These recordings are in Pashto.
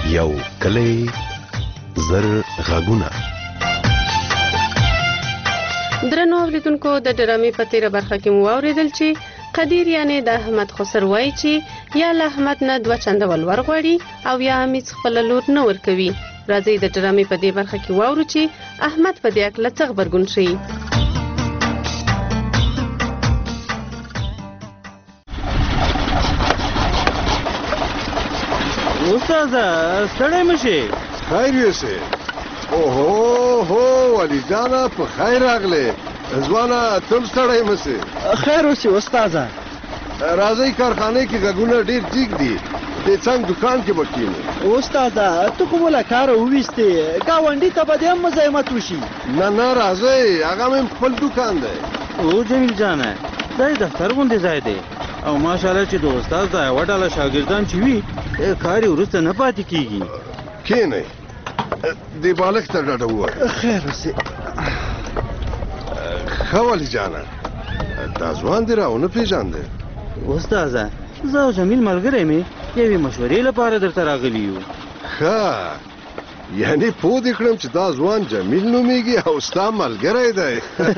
یو کلی زر غږونه. درنو اوریدونکو د ډرامې په تیره برخه کې مو واورېدل چې قدیر یعنی د احمد خسر وایي چې یا له احمد نه 2 چنده ولور غواړي او یا همیڅ خپله لور نه ورکوي. راځئ د ډرامې په دې برخه کې واورو چې احمد په دې هکله څه غبرګون ښیي. استاده ستړی مه شې. خیر یوسې. اوهو هو علي جانه په خیر راغلې. ځوانه تم ستړی مه شې. خیر اوسې استاده. راځئ کارخانې کې غږونه ډېر جګ دي. د څنګ دکان کې به کښېنو. استاده ته خو مو له کاره وویستې، ګاونډي ته به دې هم مزاحمت وشي. نه راځئ، هغه مې خپل دکان دی. او جمیل جانه دا یې دفتر غوندې ځای دی او ماشاءالله چې د استاد دا یوه ډله شاګردان چې وي کار یې وروسته نه پاتې کېږي. کښېنئ، دې بالغ ته ډډه ووایه. خیر اوسې. ښه علي جانه دا ځوان دې راونه پېژاندې؟ استاده زه او جمیل ملګری مې یوې مشورې لپاره درته راغلي یو. ښه یعنې پوه دې کړم چې دا ځوان جمیل نومیږي او ستا ملګری دی.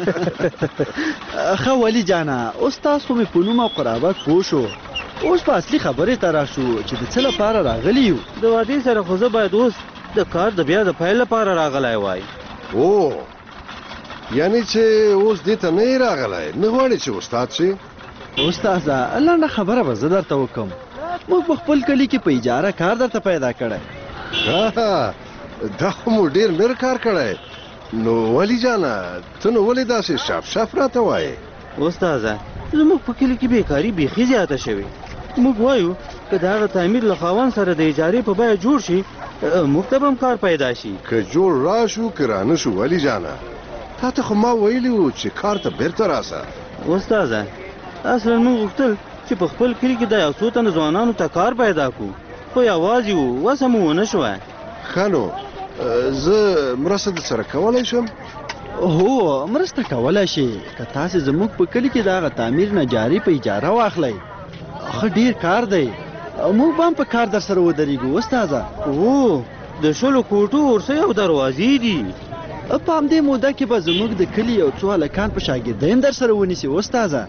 ښه ولي جانه اوس تاسو مې په نوم او قرابت پوه شو. اوس په اصلي خبرې ته راشو چې د څه لپاره راغلي یو. د وادي سره خو زه باید اوس د کار د بیا د پیل لپاره راغلی وای. او یعنې چې اوس دې ته نه یې راغلی، نه غواړې چې استاد شې؟ استاده لنډه خبره به زه درته وکړم. موږ په خپل کلي کې په اجاره کار درته پیدا کړی. ښه دا خو مو ډېر نر کار کړی. نو ولي جانه ته نو ولې داسې شاف راته وایې؟ استاده زموږ په کلي کې بیکاري بیخي زیاته شوې. موږ وایو که د هغه تعمیر له خاوند سره د اجارې په بیه جوړ شي موږ ته به هم کار پیدا شي. که جوړ راشو که رانه شو ولي جانه تا ته خو ما ویلي وو چې کار ته بیرته راسه. استاده اصلا موږ غوښتل چې په خپل کلي کې د یو څو تنه ځوانانو ته کار پیدا کړو خو یوازې وو، وسه مو ونه شوه. ښه نو زه مرسته در سره کولی شم؟ هو مرسته کولی شي که تاسې زموږ په کلي کې د هغه تعمیر نه جاري په اجاره واخلئ. ښه ډېر کار دی، موږ به هم په کار در سره ودرېږو. استاده او د 20 کوټو ورسۍ او دروازې دي. په همدې موده کې به زموږ د کلي یو څو هلکان په شاګردۍ هم در سره ونیسي. استاده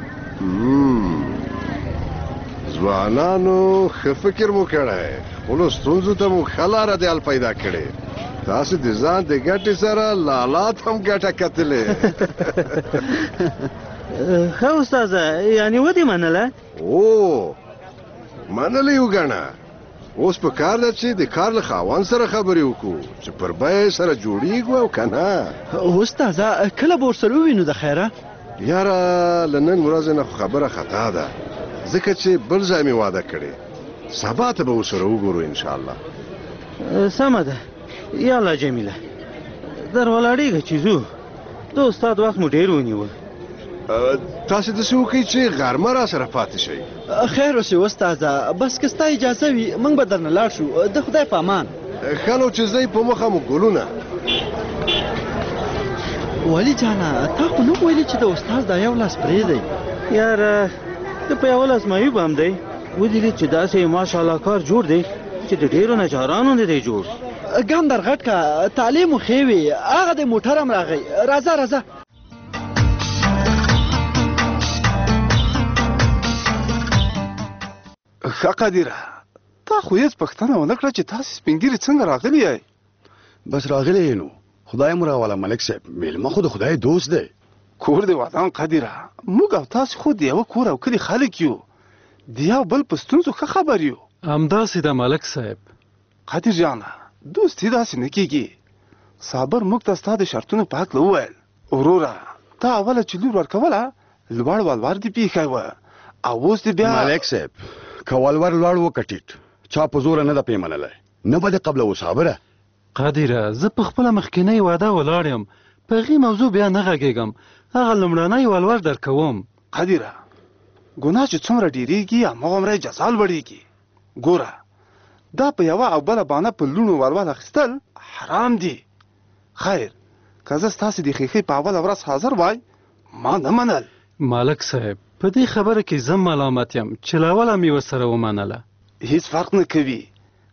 ځوانانو ښه فکر مو کړی، خپلو ستونزو ته مو ښه لاره د حل پیدا کړې. تاسو د ځان د ګټې سره لالات هم ګټه کتلې. ښه استاده یعنې ودې منله؟ او منلې وګڼه. اوس په کار ده چې د کار له خاوند سره خبرې وکړو چې پر بیه سره جوړیږو او که نه. استاده کله به ورسره ووینو د خیره؟ یاره له نن ورځې نه خو خبره خطا ده ځکه چې بل ځای مې واده کړې. سبا ته به ورسره وګورو انشاءالله. سمه ده. یاله جمیله در ولاړېږه چې ځو. د استاد وخت مو ډېر ونیوه. تاسې داسې وکړئ چې غرمه را سره پاتې شئ. خیر اوسې استاده، بس که ستا اجازه وي موږ به درنه لاړ شو. د خدای په امان. ښه نو چې ځئ په مخه مو ګلونه. ولي جانه تا خو نه ویلې چې د استاد دا یو لاس پرېږدی؟ یاره د په یوه لاس معیوب هم دی. ودیدې چې داسې ماشاءالله کار جوړ دی چې د ډېرو نجارانو نه دی جوړ. ګام در غټ که تعلیم مو ښې وي. هغه د موټر هم راغی. راځه. ښه قدیره تا خو هېڅ پوښتنه ونه کړه چې تاسې سپین ږیري څنګه راغلي یئ؟ بس راغلی یې نو خدای مو راوله ملک صاحب. میلمه خو د خدای دوست دی. کور دې ودان قدیره، موږ او تاسې خو د یوه کور او کلي خلک یو، د یو بل په ستونزو ښه خبر یو. همداسې ده ملک صاحب. قدیر جانه دوستي داسې نه کېږي. صابر موږ ته ستا د شرطونو په هکله وویل. وروره تا اوله چې لور ورکوله لوړ ولور دې پیښی وه او اوس دې بیا ملک صاحب که ولور لوړ وکټېد چا په زوره نه ده پې منلی، نه به دې قبله و صابره. قادره زه په خپله مخکینۍ واده ولاړ یم، په هغې موضوع بیا نه غږېږم. هغه لومړنی ولور در کوم. قدیره ګناه چې څومره ډېرېږي هماغومره یې جزا لوړېږي. ګوره دا په یوه او بله بانه په لوڼو ولور اخیستل حرام دي. خیر که زه ستاسې د ښیښې په اوله ورځ حاضر وای ما نه منل. مالک صاحب په دې خبره کې زه ملامت یم چې له اوله مې ورسره ومنله. هیڅ فرق نه کوي.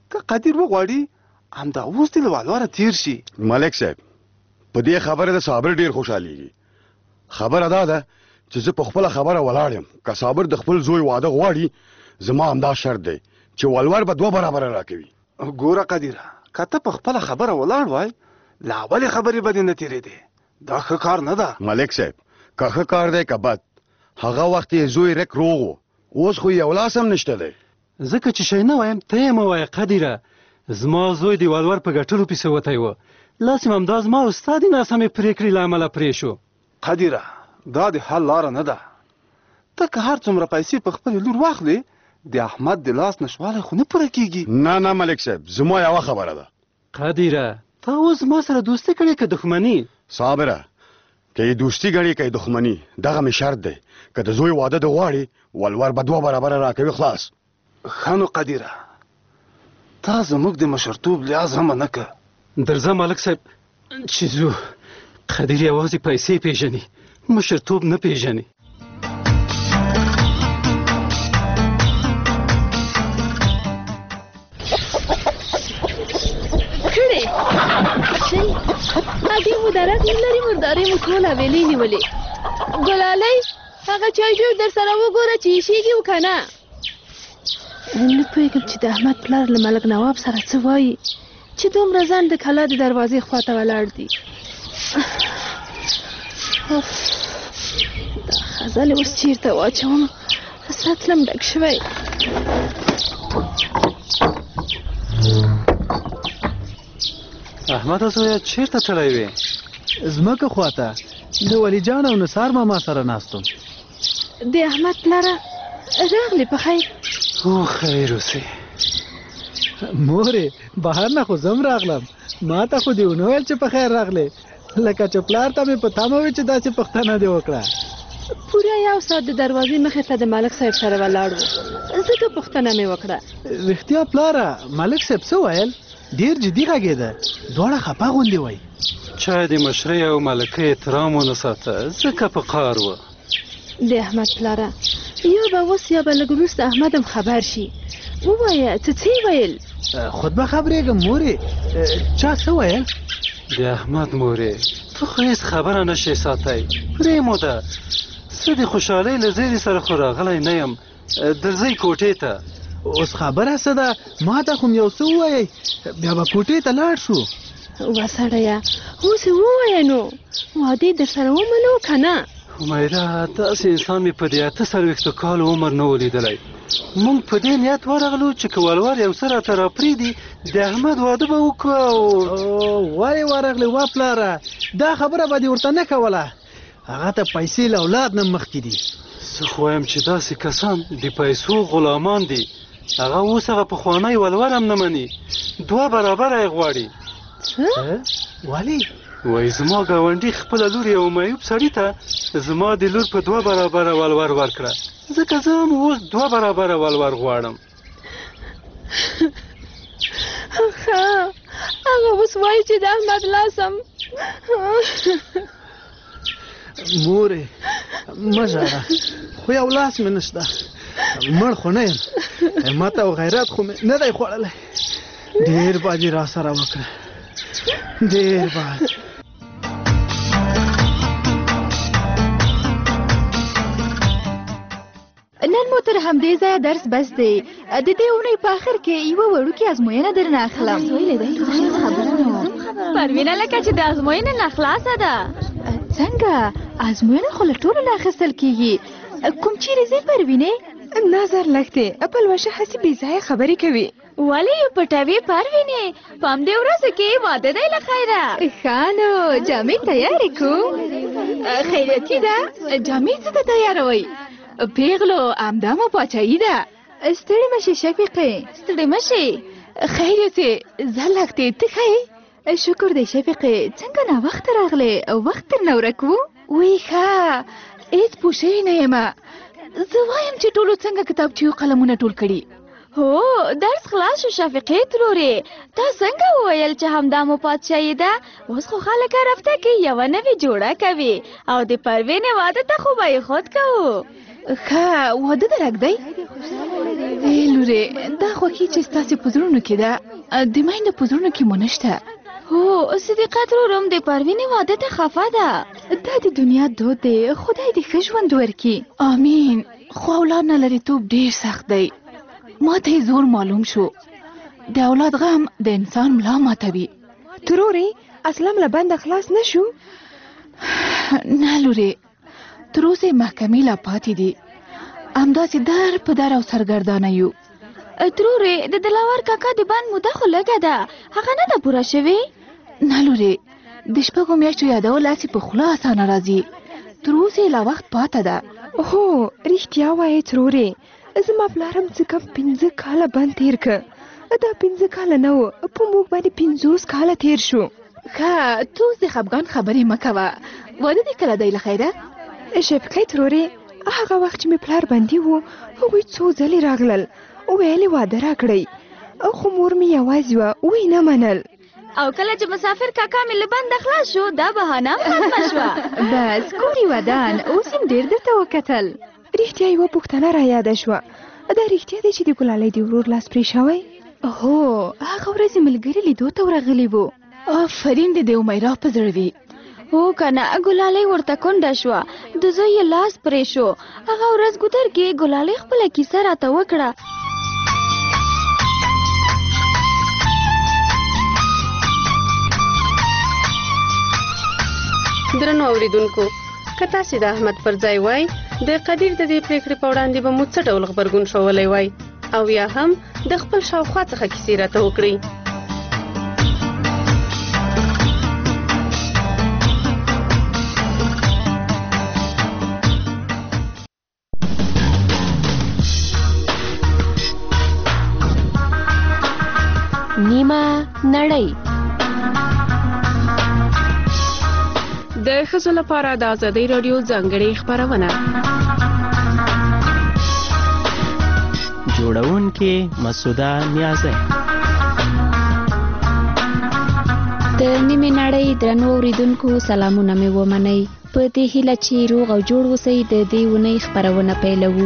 که قدیر وغواړي همدا اوس دې له والواره تیر شي. ملک صاحب په دې خبره د صابر ډیر خوشحالېږي. خبره دا ده چې زه په خپله خبره ولاړ یم. که صابر د خپل زوی واده غواړي زما همدا شرط دی چې ولور به 2 برابره راکوي. ګوره قدیره، که ته په خپله خبره ولاړ وای له اولې خبرې به دې نه تېرېدې. دا ښه کار نه ده. ملک صاحب که ښه کار دی که بد، هغه وخت یې زوی رک روغ و، اوس خو یو لاس هم نشته دی. ځکه چې شی نه وایم ته یې مه وایه قدیره. زما زوی د ولور په ګټلو پسې وتی و، لاس یې همدا زما او ستا د ناسمې پرېکړې له امله پرې شو. قدیره دا د حل لاره نه ده. ته که هر څومره پیسې په خپلې لور واخلې د احمد د لاس نشوالی خو نه پوره کېږي. نه ملک صاحب زما یوه خبره ده. قدیره تا اوس ما سره دوستي کړې که دښمني؟ صابره که یې دوستي ګڼې که یې دښمني، دغه مې شرط دی که د زوی واده د غواړي ولور به 2 برابره راکوي. خلاص. ښه نو قدیره تا زموږ د مشرتوب لحاظ هم نه که. درځه ملک صاحب چې ځو. قدیر یوازې پیسې پیژني، مشرتوب نه پیژني. کړې شي هغې مو درک نه لري، مردارې مو ټوله ویلې نیولې. ګلالۍ هغه چای جوړ در سره وګوره چې ایشېږي و که نه. نه پوهېږم چې د احمد پلار له ملک نواب سره څه وایي چې دومره ځان د کلا د دروازې خواته ولاړ دي. دا خزلې اوس چېرته واچوم؟ سطلم ډک شوی. احمده زویه چېرته تللی وې؟ ځمکه خواته د ولی جان او نثار ماما سره ناستم. د احمد پلاره راغلې په خیر؟ او خیر اوسې. مورې بهر نه خو زم راغلم، ما ته خو دې ونه ویل چې په خیر راغلې، لکه چې پلار ته مې په تمه وي چې داسې پوښتنه دې وکړه. پوره 1 ساعت د دروازې مخې ته د ملک صاحب سره ولاړ و، ځکه پوښتنه مې وکړه. رښتیا پلاره ملک صاحب څه ویل؟ ډېر جدي غږېده، دواړه خفه غوندې وای. چا د مشرۍ او ملکۍ احترام ونه ساته، ځکه په قهر و. د احمد پلاره یا به اوس یا به لږ وروسته احمد هم خبر شي. ووایه څه ویل؟ خود به خبرېږم مورې. چا څه ویل؟ د احمد مورې ته خو هېڅ خبره نشې ساتی، پرېموده. زه د خوشحالۍ له زیري سره خو راغلی نه یم، درځئ کوټې ته. اوس خبره څه ده؟ ما ته خو م یو څه ووایئ، بیا به کوټې ته لاړ شو. وا سړیه اوس یې ووایه نو، واده در سره ومنو که نه؟ حمیده داسې انسان مې په دې 48 کالو عمر نه و لیدلی. موږ په دې نیت ورغلو چې که ولور یو څه راته راپرېږدي د احمد واده به وکړو. ولې ورغلې وا پلاره؟ دا خبره به دې ورته نه کوله، هغه ته پیسې له اولاد نه مخکې دي. زه خو وایم چې داسې کسان د پیسو غلامان دي. هغه اوس هغه پخوانی ولور هم نه مني، 2 برابره یې غواړي. ولې؟ وایي زما ګاونډي خپله لور یو معیوب سړي ته زما د لور په 2 برابره ولور ورکړه، ځکه زه هم اوس 2 برابره ولور غواړم. ښه هغه اوس وایي چې د احمد لاسم. مورې مه ژاړه، خو یو لاس مې نشته، مړ خو نه یم، همت او غیرت خو مې نه دی خوړلی. ډېر باجې را سره وکړه، ډېر باج. نن مو تر همدې ځایه درس بس دی. د دې اونۍ په آخر کې یوه وړوکې ازموینه درنه اخلم. پروینه لکه چې د ازموینې نه خلاصه ده. څنګه؟ ازموینه خو له ټولو نه اخیستل کېږي. کوم چیرې ځې پروینې؟ نظر لږ دی، پلوشه هسې بې ځایه خبرې کوي. ولې یې پټوې پروینې؟ په همدې ورځو کې واده دی له خیره. ښه نو جامې تیارې کړو. خیراتي ده، جامې څه ته تیاروئ؟ پیغلو همدا مو پاچاهي ده. ستړې مه شې شفیقې، ستړې مه شې. خیر یوسې زه لږ دې ته ښې؟ شکر دی شفیقې، څنګه ناوخته راغلې؟ وخت درنه ورک و؟ وی ښه هېڅ پوه شوې نه یمه. زه وایم چې ټولو څنګه کتابچې او قلمونه ټول کړي؟ هو درس خلاص شو شفیقې ترورې. تا څنګه وویل چې همدا مو پادشاهي ده؟ اوس خو خلک هر هفته کې یوه نوې جوړه کوي او د پروینې واده ته خو به یې خود کوو. ښه واده د رږدی ای لورې دا خوښي چې ستاسې په زړونو کې ده د میندو په زړونو کې مو نشته. هو صدیقه ترورم د پروینې واده ته خفه ده. دا د دنیا دود دی، خدای دې ښه ژوند ورکړي. آمین. خو اولاد نه لرېتوب ډېر سخت دی. ما ته یې زور معلوم شو. د اولاد غم د انسان ملا ماتوي. ترورې اسلام له بنده خلاص نه شو؟ نه لورې تر اوسه یې محکمې لا پاتې دي. همداسې در په در او سرګردانه یو. ترورې د دلاور کاکا د بند موده خو لږه ده، هغه نه ده پوره شوې؟ نه لورې د شپږو میاشتو یادول هسې په خوله اسانه راځي. تر اوسه یې لا وخت پاته ده. هو رښتیا وایې ترورې، زما پلارم څه کم 5 کاله بند تیر که. دا 5 کاله نه و، په موږ باندې 50 کاله تیر شو. ښه ته اوس د خفګان خبرې مه کوه. واده دې کله دی له خیره؟ شفقې ترورې هغه وخت چې مې پلار بندي و هغوی څو ځلې راغلل، ویلې واده راکړئ، خو مور مې یوازې وه وی نه منل. او کله چې مسافر کاکا مې له بنده خلاص شو دا بهانه ختمه شوه. بس کورې ودان اوس هم ډېر درته وکتل. رښتیا یوه پوښتنه را یاده شوه، دا رښتیا دی چې د ګلالۍ د ورور لاس پرې شوی؟ هو هغه ورځې ملګري لیدو ته ورغلي وو. آفرین دې د امیرا په زړه وي. هو کنه ګلالۍ ورته کونډه شوه، د زوی یې لاس پرې شو. هغه ورځ ګودر کې ګلالۍ خپله کیسه راته وکړه. درنو اوریدونکو که تاسې د احمد پر ځای وای د قدیر د دې پریکړې په وړاندې به مو څه ډول غبرګون ښوولی وای او یا هم د خپل شاوخوا څخه کیسې راته وکړئ. نیمه نړۍ د ښځو لپاره د ازادۍ راډیو ځانګړې خپرونه. جوړونکې مسعوده نیازی. د نیمې نړۍ درنو اوریدونکو سلامونه مې ومنئ. په دې هیله چې روغ او جوړ اوسئ د دې اونۍ خپرونه پیلوو.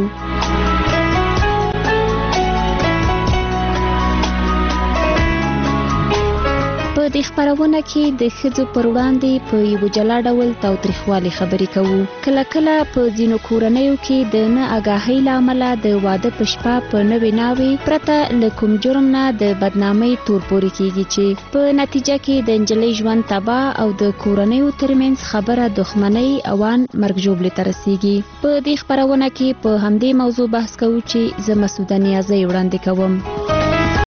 په دې خپرونه کې د ښځو پر وړاندې په یو جلا ډول تاوتریخوالي خبرې کوو. کله کله په ځینو کورنیو کې د نه آګاهۍ له امله د واده په شپه په نوې ناوې پرته له کوم جرم نه د بدنامۍ تور پورې کیږي چې په نتیجه کې د نجلۍ ژوند تباه او د کورنیو ترمنځ خبره دښمنۍ اوان مرګ ژوبلې ته رسیږي. په دې خپرونه کې په همدې موضوع بحث کوو چې زه مسعوده نیازی وړاندې کوم.